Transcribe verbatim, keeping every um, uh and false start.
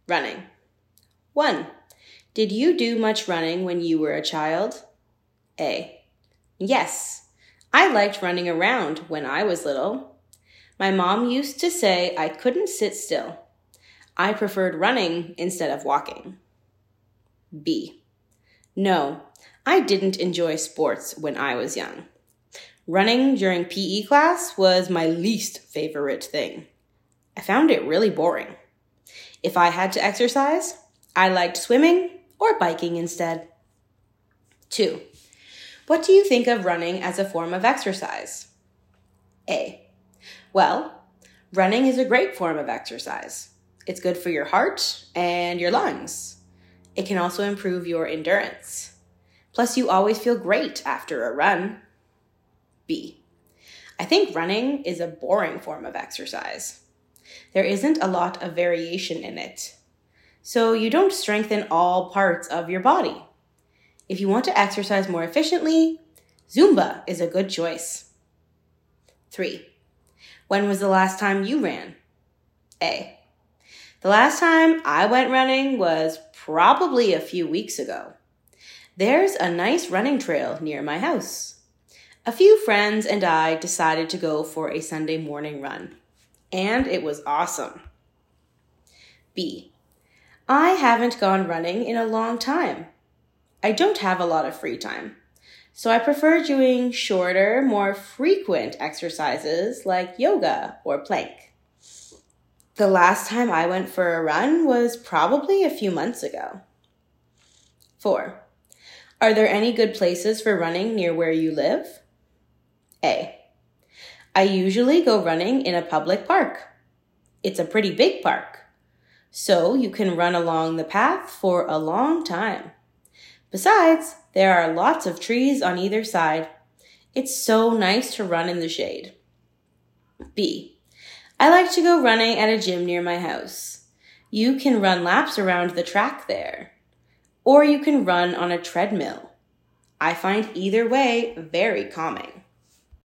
Running. one. Did you do much running when you were a child? A. Yes. I liked running around when I was little. My mom used to say I couldn't sit still. I preferred running instead of walking. B. No, I didn't enjoy sports when I was young. Running during P E class was my least favorite thing. I found it really boring. If I had to exercise, I liked swimming or biking instead. two. What do you think of running as a form of exercise? A. Well, running is a great form of exercise. It's good for your heart and your lungs. It can also improve your endurance. Plus, you always feel great after a run. B. I think running is a boring form of exercise. There isn't a lot of variation in it. So you don't strengthen all parts of your body. If you want to exercise more efficiently, Zumba is a good choice. three. When was the last time you ran? A. The last time I went running was probably a few weeks ago. There's a nice running trail near my house. A few friends and I decided to go for a Sunday morning run, and it was awesome. B. I haven't gone running in a long time. I don't have a lot of free time, so I prefer doing shorter, more frequent exercises like yoga or plank. The last time I went for a run was probably a few months ago. four. Are there any good places for running near where you live? A. I usually go running in a public park. It's a pretty big park, so you can run along the path for a long time. Besides, there are lots of trees on either side. It's so nice to run in the shade. B. I like to go running at a gym near my house. You can run laps around the track there, or you can run on a treadmill. I find either way very calming.